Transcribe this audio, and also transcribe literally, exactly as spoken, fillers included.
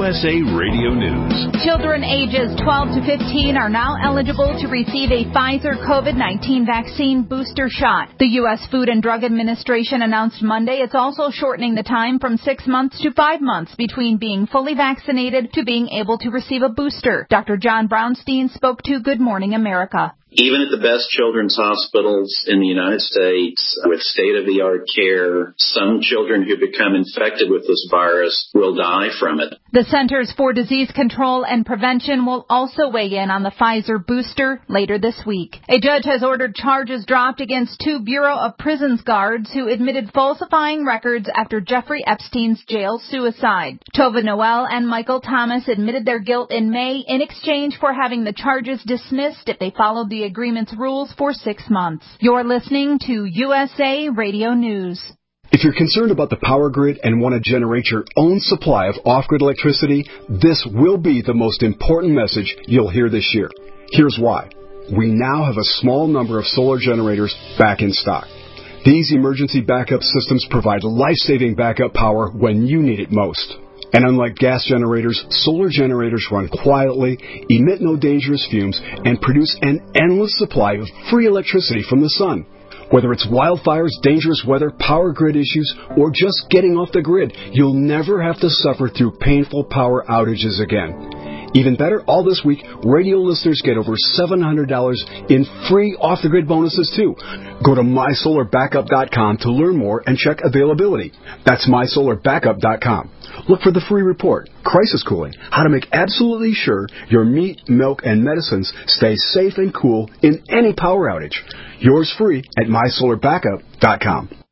S A Radio News. Children ages twelve to fifteen are now eligible to receive a Pfizer COVID nineteen vaccine booster shot. The U S Food and Drug Administration announced Monday it's also shortening the time from six months to five months between being fully vaccinated to being able to receive a booster. Doctor John Brownstein spoke to Good Morning America. Even at the best children's hospitals in the United States, with state-of-the-art care, some children who become infected with this virus will die from it. The Centers for Disease Control and Prevention will also weigh in on the Pfizer booster later this week. A judge has ordered charges dropped against two Bureau of Prisons guards who admitted falsifying records after Jeffrey Epstein's jail suicide. Tova Noel and Michael Thomas admitted their guilt in May in exchange for having the charges dismissed if they followed the agreement's rules for six months. You're listening to U S A Radio News. If you're concerned about the power grid and want to generate your own supply of off-grid electricity, this will be the most important message you'll hear this year. Here's why. We now have a small number of solar generators back in stock. These emergency backup systems provide life-saving backup power when you need it most. And unlike gas generators, solar generators run quietly, emit no dangerous fumes, and produce an endless supply of free electricity from the sun. Whether it's wildfires, dangerous weather, power grid issues, or just getting off the grid, you'll never have to suffer through painful power outages again. Even better, all this week, radio listeners get over seven hundred dollars in free off-the-grid bonuses, too. Go to my solar backup dot com to learn more and check availability. That's my solar backup dot com. Look for the free report, Crisis Cooling, how to make absolutely sure your meat, milk, and medicines stay safe and cool in any power outage. Yours free at my solar backup dot com.